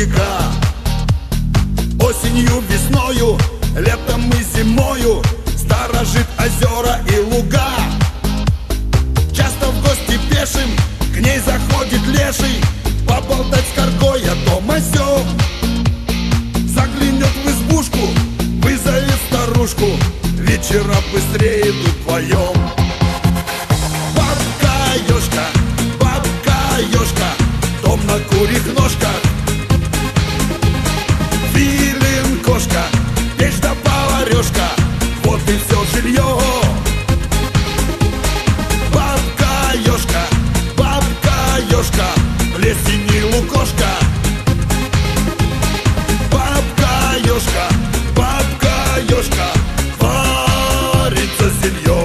рудника. Осенью, весною, летом и зимою сторожит озера и луга. Часто в гости пешим к ней заходит леший, поболтать с коргой о том о сём. Заглянет в избушку, вызовет старушку, вечера быстрее идут вдвоем. Бабка ёшка, дом на курьих ножках. Филин кошка, печь да поварёшка, вот и все жилье. Бабка ёшка, в лесе не лукошка. Бабка ёшка, варится зелье.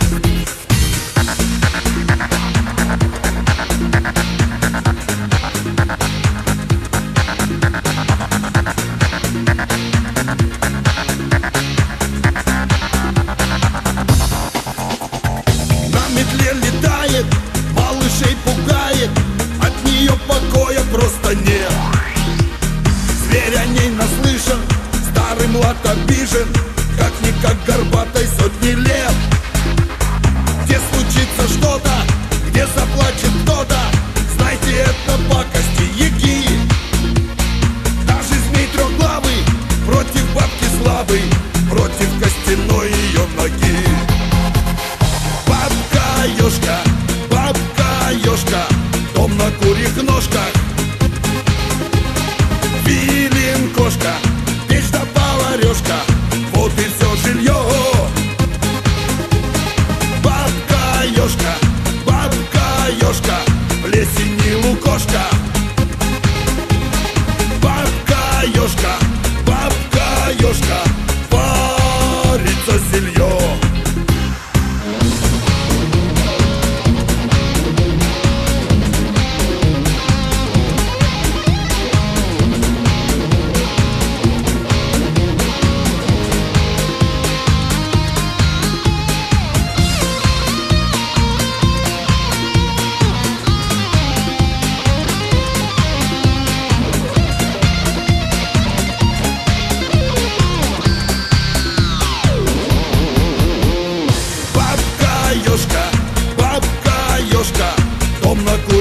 Летает, малышей пугает, от нее покоя просто нет. Зверь о ней наслышан, старый млад обижен, как-никак горбатой сотни лет. Где случится что-то, где заплачет кто-то, знайте, это пакости яги. Даже змей трехглавый против бабки слабый, против костяной ее ноги. Бабка ёшка, дом на курьих ножках. Филин кошка, печь да поварёшка, вот и все жилье. Бабка ёшка, в лесе не лукошка. Бабка ёшка, варится зелье. Бабка ёшка, дом на курьих